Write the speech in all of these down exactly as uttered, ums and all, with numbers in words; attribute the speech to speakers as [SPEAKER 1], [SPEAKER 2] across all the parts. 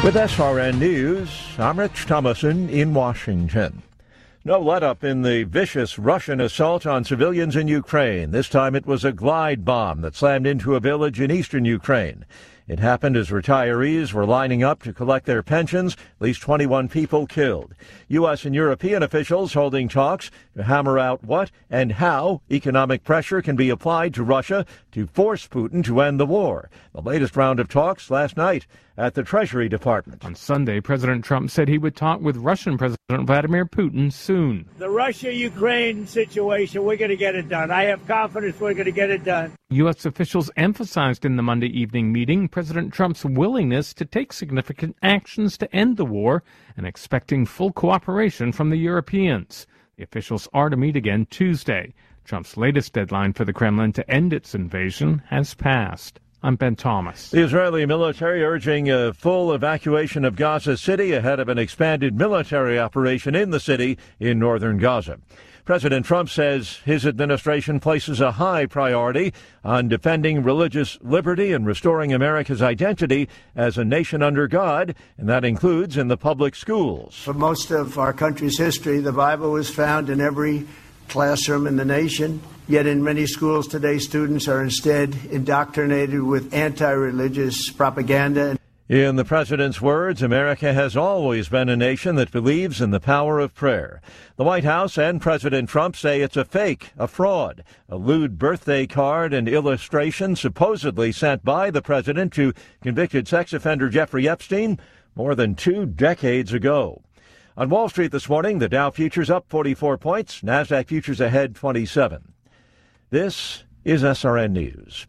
[SPEAKER 1] With S R N News, I'm Rich Thomason in Washington. No let-up in the vicious Russian assault on civilians in Ukraine. This time it was a glide bomb that slammed into a village in eastern Ukraine. It happened as retirees were lining up to collect their pensions. At least twenty-one people killed. U S and European officials holding talks to hammer out what and how economic pressure can be applied to Russia to force Putin to end the war. The latest round of talks last night at the Treasury Department.
[SPEAKER 2] On Sunday, President Trump said he would talk with Russian President Vladimir Putin soon.
[SPEAKER 3] The Russia-Ukraine situation, we're going to get it done. I have confidence we're going to get it done.
[SPEAKER 2] U S officials emphasized in the Monday evening meeting President Trump's willingness to take significant actions to end the war and expecting full cooperation from the Europeans. The officials are to meet again Tuesday. Trump's latest deadline for the Kremlin to end its invasion has passed. I'm Ben Thomas.
[SPEAKER 1] The Israeli military urging a full evacuation of Gaza City ahead of an expanded military operation in the city in northern Gaza. President Trump says his administration places a high priority on defending religious liberty and restoring America's identity as a nation under God, and that includes in the public schools.
[SPEAKER 4] For most of our country's history, the Bible was found in every classroom in the nation. Yet in many schools today, students are instead indoctrinated with anti-religious propaganda.
[SPEAKER 1] In the president's words, America has always been a nation that believes in the power of prayer. The White House and President Trump say it's a fake, a fraud, a lewd birthday card and illustration supposedly sent by the president to convicted sex offender Jeffrey Epstein more than two decades ago. On Wall Street this morning, the Dow futures up forty-four points, NASDAQ futures ahead twenty-seven. This is S R N News.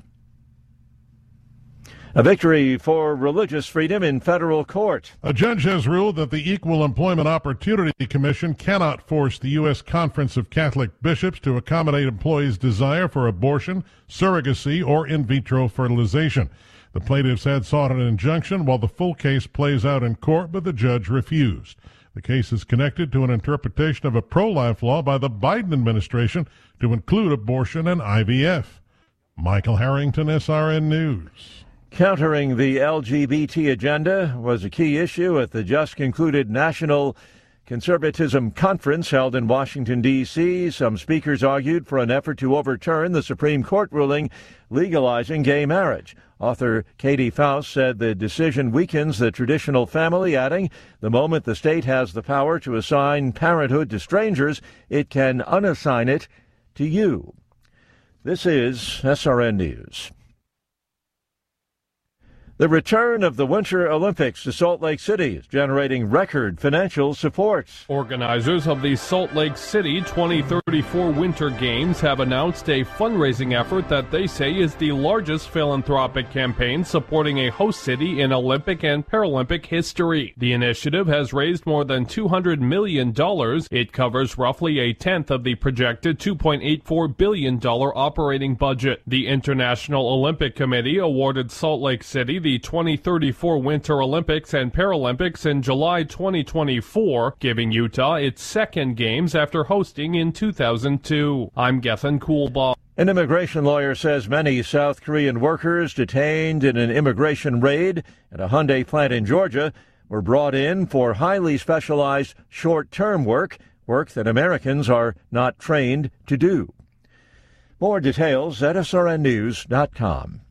[SPEAKER 1] A victory for religious freedom in federal court.
[SPEAKER 5] A judge has ruled that the Equal Employment Opportunity Commission cannot force the U S Conference of Catholic Bishops to accommodate employees' desire for abortion, surrogacy, or in vitro fertilization. The plaintiffs had sought an injunction while the full case plays out in court, but the judge refused. The case is connected to an interpretation of a pro-life law by the Biden administration to include abortion and I V F. Michael Harrington, S R N News.
[SPEAKER 1] Countering the L G B T agenda was a key issue at the just concluded National Conservatism Conference held in Washington, D C Some speakers argued for an effort to overturn the Supreme Court ruling legalizing gay marriage. Author Katie Faust said the decision weakens the traditional family, adding, the moment the state has the power to assign parenthood to strangers, it can unassign it to you. This is S R N News. The return of the Winter Olympics to Salt Lake City is generating record financial support.
[SPEAKER 6] Organizers of the Salt Lake City twenty thirty-four Winter Games have announced a fundraising effort that they say is the largest philanthropic campaign supporting a host city in Olympic and Paralympic history. The initiative has raised more than two hundred million dollars. It covers roughly a tenth of the projected two point eight four billion dollars operating budget. The International Olympic Committee awarded Salt Lake City the the twenty thirty-four Winter Olympics and Paralympics in July twenty twenty-four, giving Utah its second games after hosting in two thousand two. I'm Gethin Coolbaugh.
[SPEAKER 1] An immigration lawyer says many South Korean workers detained in an immigration raid at a Hyundai plant in Georgia were brought in for highly specialized short-term work, work that Americans are not trained to do. More details at S R N news dot com.